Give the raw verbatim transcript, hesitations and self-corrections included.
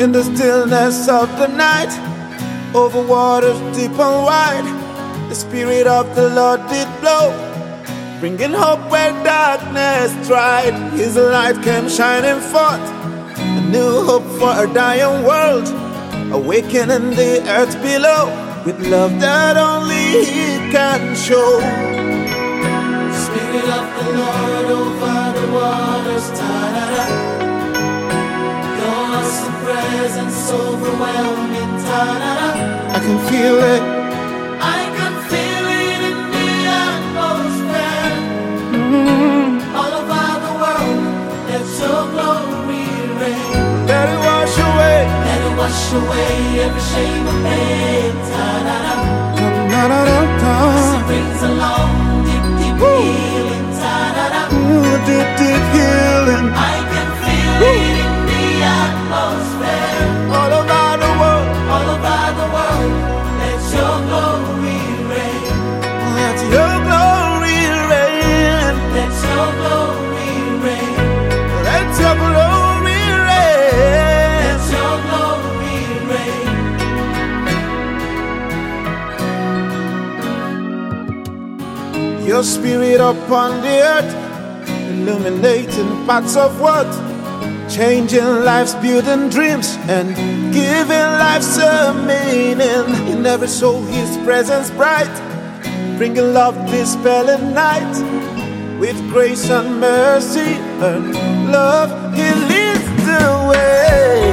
In the stillness of the night, over waters deep and wide, the Spirit of the Lord did blow, bringing hope where darkness tried. His light came shining forth, a new hope for a dying world, awakening the earth below with love that only He can show. Spirit of the Lord over the waters, ta-da-da. Your awesome presence overwhelming, ta-da-da. I can feel it, I can feel it in the atmosphere. mm. All over the world, let your glory reign. Let it wash away, Let it wash away every shame of pain, ta-da-da. ta-da-da-da. It brings along deep, deep healing, ta-da-da. Ooh, deep, deep healing. I can feel it in the atmosphere. All over the world, All over the world, let your glory reign. let your glory reign. Let your glory reign. Let your glory reign. Let your glory reign. Your Spirit upon the earth, illuminating paths of what? Changing lives, building dreams, and giving life some meaning. In every soul His presence bright, bringing love dispelling night. With grace and mercy and love He leads the way.